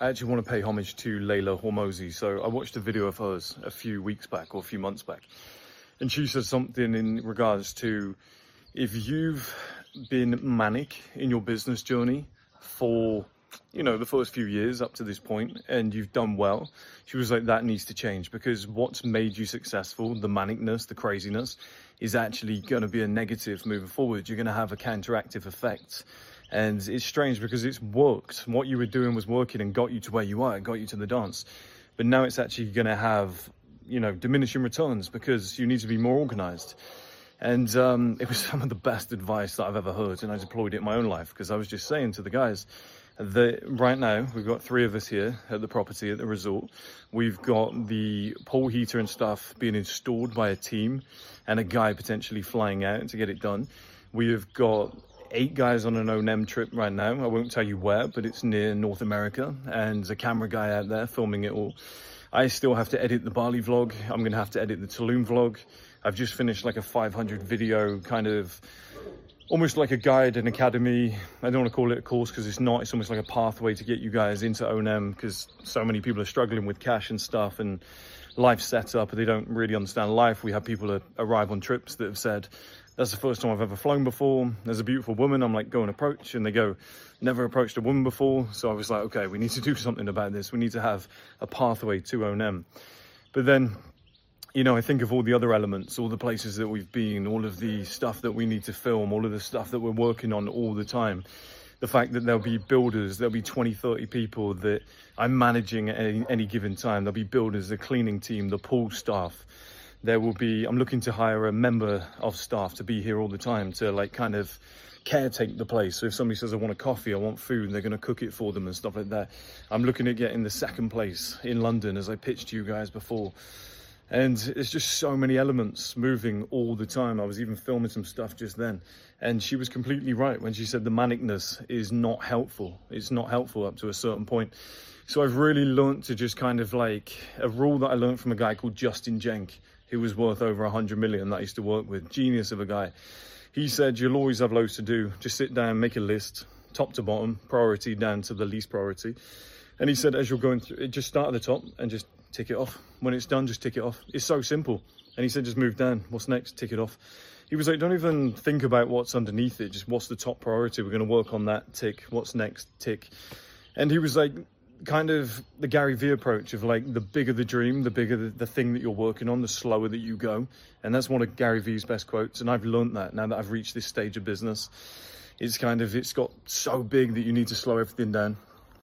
I actually want to pay homage to Leila Hormozi. So I watched a video of hers a few weeks back or a few months back. And she said something in regards to, if you've been manic in your business journey for, you know, the first few years up to this point, and you've done well, she was like, that needs to change, because what's made you successful, the manicness, the craziness, is actually going to be a negative moving forward. You're going to have a counteractive effect. And it's strange because it's worked. What you were doing was working and got you to where you are, got you to the dance. But now it's actually going to have, you know, diminishing returns because you need to be more organized. And it was some of the best advice that I've ever heard. And I deployed it in my own life, because I was just saying to the guys that right now we've got 3 of us here at the property, at the resort. We've got the pool heater and stuff being installed by a team and a guy potentially flying out to get it done. We have got 8 guys on an O&M trip right now. I won't tell you where, but it's near North America, and a camera guy out there filming it all. I still have to edit the Bali vlog. I'm going to have to edit the Tulum vlog. I've just finished like a 500 video kind of, almost like a guide, an academy. I don't want to call it a course because it's not. It's almost like a pathway to get you guys into O&M, because so many people are struggling with cash and stuff and life setup, and they don't really understand life. We have people that arrive on trips that have said, that's the first time I've ever flown before. There's a beautiful woman. I'm like, go and approach. And they go, never approached a woman before. So I was like, okay, we need to do something about this. We need to have a pathway to O&M. But then, you know, I think of all the other elements, all the places that we've been, all of the stuff that we need to film, all of the stuff that we're working on all the time. The fact that there'll be builders, there'll be 20, 30 people that I'm managing at any given time. There'll be builders, the cleaning team, the pool staff. There will be, I'm looking to hire a member of staff to be here all the time to like kind of caretake the place. So if somebody says, I want a coffee, I want food, and they're going to cook it for them and stuff like that. I'm looking at getting the 2nd place in London, as I pitched to you guys before. And it's just so many elements moving all the time. I was even filming some stuff just then. And she was completely right when she said the manicness is not helpful. It's not helpful up to a certain point. So I've really learned to just kind of like, a rule that I learned from a guy called Justin Jenk, who was worth over 100 million that I used to work with. Genius of a guy. He said, you'll always have loads to do. Just sit down, make a list, top to bottom, priority down to the least priority. And he said, as you're going through, just start at the top and just tick it off. When it's done, just tick it off. It's so simple. And he said, just move down. What's next? Tick it off. He was like, don't even think about what's underneath it. Just what's the top priority? We're going to work on that. Tick. What's next? Tick. And he was like, kind of the Gary Vee approach of like, the bigger the dream, the bigger the thing that you're working on, the slower that you go. And that's one of Gary Vee's best quotes. And I've learned that now that I've reached this stage of business. It's kind of, it's got so big that you need to slow everything down.